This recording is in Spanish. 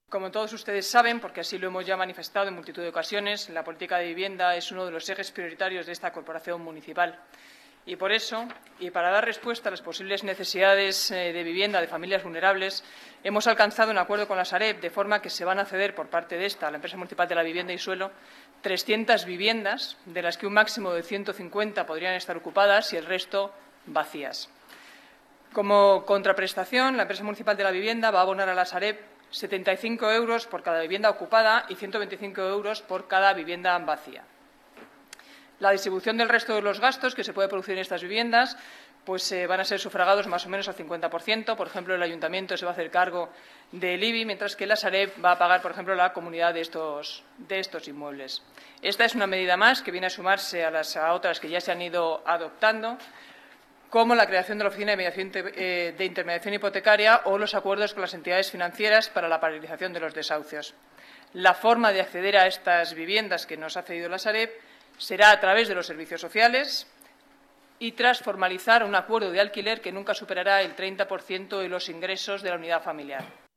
Como todos ustedes saben, porque así lo hemos ya manifestado en multitud de ocasiones, la política de vivienda es uno de los ejes prioritarios de esta corporación municipal. Y por eso, y para dar respuesta a las posibles necesidades de vivienda de familias vulnerables, hemos alcanzado un acuerdo con la Sareb, de forma que se van a ceder por parte de esta, la Empresa Municipal de la Vivienda y Suelo, 300 viviendas, de las que un máximo de 150 podrían estar ocupadas y el resto vacías. Como contraprestación, la Empresa Municipal de la Vivienda va a abonar a la Sareb 75 euros por cada vivienda ocupada y 125 euros por cada vivienda vacía. La distribución del resto de los gastos que se puede producir en estas viviendas van a ser sufragados más o menos al 50%. Por ejemplo, el Ayuntamiento se va a hacer cargo del IBI, mientras que la Sareb va a pagar, por ejemplo, la comunidad de estos inmuebles. Esta es una medida más que viene a sumarse a otras que ya se han ido adoptando, como la creación de la Oficina de Intermediación Hipotecaria o los acuerdos con las entidades financieras para la paralización de los desahucios. La forma de acceder a estas viviendas que nos ha cedido la Sareb será a través de los servicios sociales y tras formalizar un acuerdo de alquiler que nunca superará el 30% de los ingresos de la unidad familiar.